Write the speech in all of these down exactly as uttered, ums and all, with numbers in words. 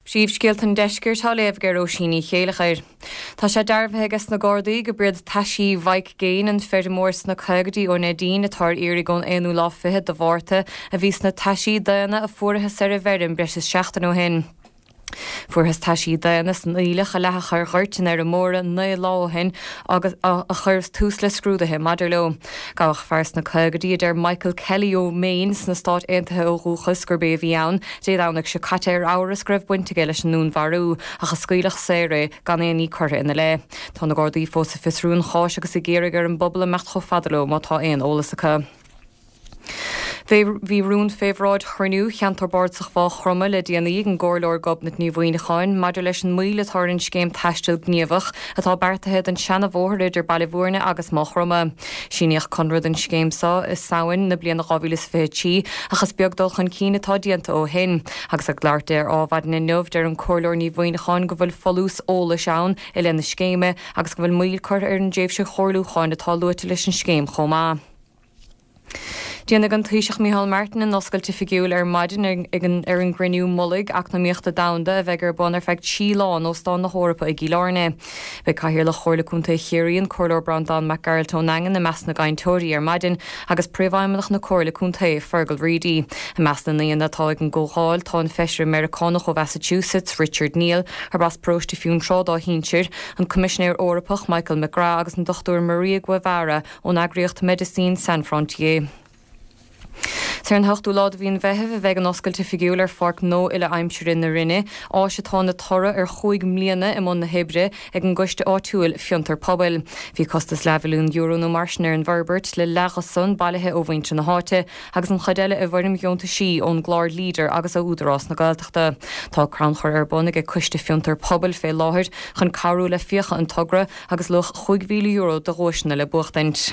Síomhscéalt an deisceir tá léamh gur ó síní chéalachair. Tá sé darbh agus na Gardaí go bríad taisí bhaig géin an fermórs na chugadí ó Nadine atá irí gon éú lá fithe do bhharrta a bhís na taisí daana a fuairthe sa bherim breis seachtain ó hin. Fuairthas taisí daana san ílech a letha chuir ghirtin ar a móra na láhin agus a chur tús le scrúdathe madidir lo. Gabhach fears na chugadí idir Michael Kelly ó Mains na Stát Aontaithe ó Rúchas gur bé bhí ann, dé dánach se caite ar áras greibh buinte leis an nún bharú a chascuilech sére gan éoní chuirthe ina le. Tá na Gardaí fós a fisrún cháis agus i ggéirigh ar an bobbal mecht cho fadaló má tá aon ólas acu. Bhí rún féhráid chruinú cheantar báirteach fá chroma le déanaí an gcóirleir gobnat ní bhaoineáin, maidir leis an muile tarinn céim taistil gníomhach atá beartathe an seanna bhór idir bailhúrne agus má chroma. Síneach conrad an scéimsa is saoin na bliana gábhílas fétí achas beagdul chun cínatá dianta ó hin, agus a gglaart ar ábhaid na nuamh ar an cóirleir ní bhaoineáin go bhfuil folús óla seán i lena scéime agus go bhfuil muil chuir ar an déobh se chóirlúcháin atá luite leis an scéim chomá. Déanana an Taoiseach Micheál Martin in oscailte figiúil ar maidin ar an griniú mullig ach na míochta damda a bheith gur bon ar feict sí lán ó stán na hórappa i gcílárne. Bheith caithear le chóirlaúnta chéiríonn cóirleir Brandan McGarreltón Angan na meas na gaintóirí ar maidin agus príomhhaimimeach na cóirlaúnta Fergal Reedy. A meas na naon atá ag an ggóáil tá an feisir Americánach ó Massachusetts Richard Neal ar bas próiste fiún trád á hínseir an Commissionéir Eorpach Michael McGrath agus an Dochtúir Maria Guevara ón Eagraíocht Medicine San Frontier. Tar an hochtú lád bhíon bheitheh a bheith an oscailte figiúil ar farc nó ile aimseir in na rinne á se tá na tora ar chuig mbliana i món na Hebre ag an gcuiste áitiúil fiontar pobail. Bhí costas levelún euro nó marsnar an Verbert le lechason bailithe ó bhainte na háte agus an chadeile a bharnim gionta sí ón gláir líder agus a údarrás na Gaeltachta. Tá cranchar ar bonnig ag cuiste fiontar pobail fé láthir chun carú le fiocha an togra agus luch chuig mhíle euro do ghóisna le buachtaint.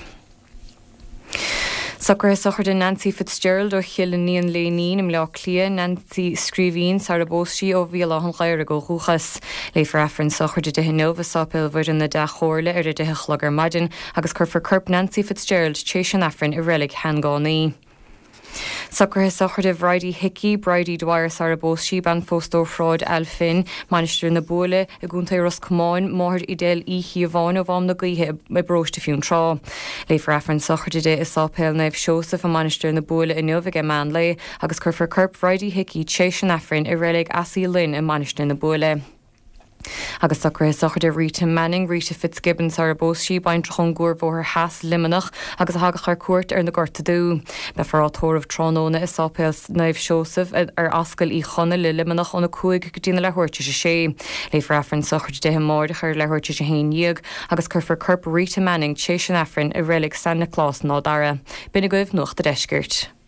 Sucker is sochar de Nancy Fitzgerald ó chiallaníon lénín im le clia Nancy scríbhín sa a bósí ó bhí an ghair go rúchas. Léifar affran sochar de de nómh sapil bhar in na de chóirle ar a de chlogar maidin agus chur curp Nancy Fitzgerald tééis an affran i relic hangánaí. Sucker has sochar de Bridie Hickey, Bridie Dwyer Sarabos, she ban fóstó fraud Alfin, Manister na bóle, a gúnta ros cumáin, mór idéal í hiaván ó bhám na gaithe me broiste fiún trá. Léifar affran sochar de de is sápéil naibh Siosaf a Manister na bóle in nuamh ag man le, agus chur for curp Bridie Hickey tééis an affran i relic así linn i Manister na bóle. Agus sacra sochar de Rita Manning, Rita Fitzgibbons ar a bós sí baint chun gúir bhór heas limanach agus hagach ar cuairt ar na gorta dú. Be farrátómh trónóna is sápéil naibh Siosaf ar ascail í chuna le limanach óna cuaig go dtína lehuirte se sé. Léifar affran sochar de mórda chuir lehuirte se haon níag agus chur for curp Rita Manning tééis an affran i relic Santa Claus ná dara. Bina goibh nuach de deisgirt.